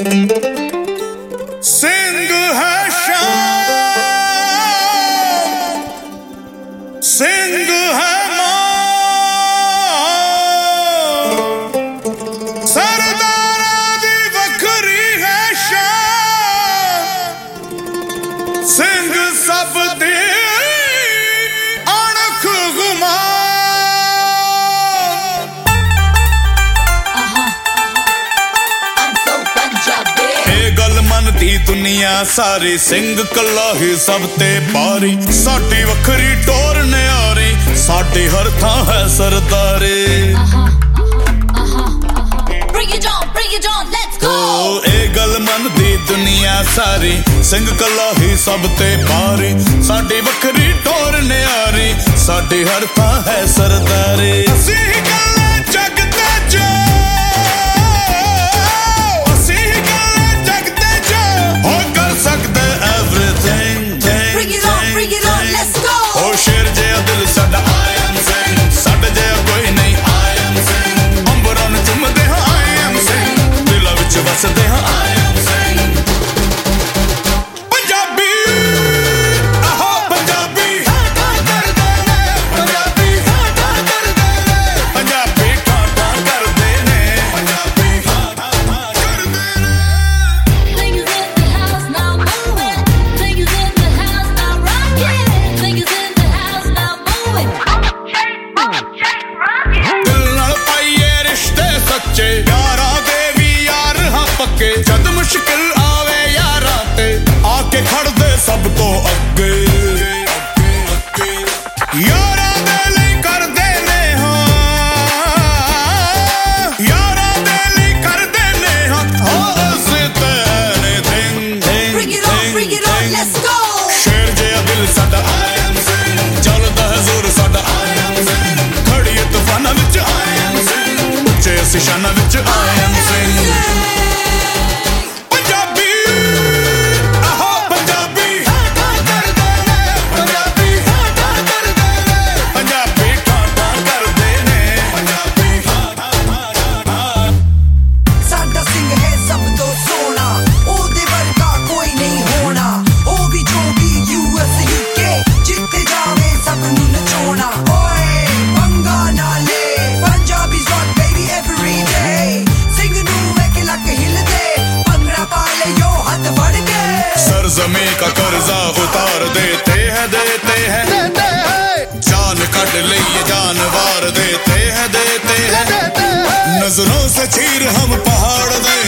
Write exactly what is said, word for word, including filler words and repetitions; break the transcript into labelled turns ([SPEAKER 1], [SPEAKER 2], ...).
[SPEAKER 1] ਸਿੰਘ ਹੈ ਸ਼ਾਨ, ਸਿੰਘ ਹੈ ਮਾਂ, ਸਰਦਾਰਾਂ ਦੀ ਵੱਖਰੀ ਹੈ ਸ਼ਾਨ, ਸਿੰਘ ਸਭ ਦੀ ਅਣਖ ਗੁਮਾਨ। ਦੀ ਦੁਨੀਆ ਸਾਰੀ ਸਿੰਘ ਕੱਲਾ ਹੀ ਸਭ ਤੇ ਭਾਰੀ, ਸਾਡੀ ਵੱਖਰੀ ਟੋਰ ਨਿਆਰੀ, ਸਾਡੇ ਹਰ ਥਾਂ ਹੈ ਸਰਦਾਰੀ। ਇਹ ਗੱਲ ਮੰਨਦੀ ਦੁਨੀਆ ਸਾਰੀ, ਸਿੰਘ ਕੱਲਾ ਹੀ ਸਭ ਤੇ ਭਾਰੀ, ਸਾਡੀ ਵੱਖਰੀ ਟੋਰ ਨਿਆਰੀ, ਸਾਡੇ ਹਰ ਥਾਂ ਹੈ ਸਰਦਾਰੀ। ਅਸੀਂ ਇਕੱਲੇ ਜੱਗ ਤੇ ਜੋ, ਵਸਦੇ ਹਾਂ I am ਸਿੰਘ। ਪੰਜਾਬੀ ਆਹੋ ਪੰਜਾਬੀ ਠਾਠਾ ਕਰਦੇ ਨੇ, ਪੰਜਾਬੀ ਠਾਠਾ ਕਰਦੇ ਨੇ, ਪੰਜਾਬੀ ਠਾਠਾ ਕਰਦੇ ਨੇ, ਪੰਜਾਬੀ ਠਾਠਾ ਕਰਦੇ ਨੇ।
[SPEAKER 2] Niggas in the house now moving, niggas in the house now rocking, niggas in the house now moving, rocking।
[SPEAKER 1] ਦਿਲ ਨਾਲ ਪਾਈਏ ਰਿਸ਼ਤੇ ਸੱਚੇ, ਯਾਰਾਂ ਦੇ ਪੱਕੇ, ਜਦ ਮੁਸ਼ਕਿਲ ਆਵੇ ਯਾਰਾਂ ਤੇ ਆ ਕੇ ਖੜਦੇ ਸਭ ਤੋਂ ਅੱਗੇ, ਯਾਰਾਂ ਦੇ ਲਈ ਕਰਦੇ ਨੇ ਹਾਂ, ਯਾਰਾਂ ਦੇ ਲਈ ਕਰਦੇ ਨੇ ਹਾਂ, ਅਸੀਂ ਤੇ ਨੇ ਥਿੰਗ ਥਿੰਗ ਥਿੰਗ। ਸ਼ੇਰ ਜਿਹਾ ਦਿਲ ਸਾਡਾ I am ਸਿੰਘ, ਚੱਲਦਾ ਹੈ ਜ਼ੋਰ ਸਾਡਾ I am ਸਿੰਘ, ਖੜੀਏ ਤੂਫਾਨਾਂ ਵਿੱਚ I am ਸਿੰਘ, ਉੱਚੇ ਅਸੀਂ ਸ਼ਾਨਾਂ ਵਿੱਚ I am ਸਿੰਘ। ज़मीं का कर्जा उतार देते हैं देते हैं, जान कट लिए जानवर देते हैं देते हैं, नजरों से चीर हम पहाड़ दे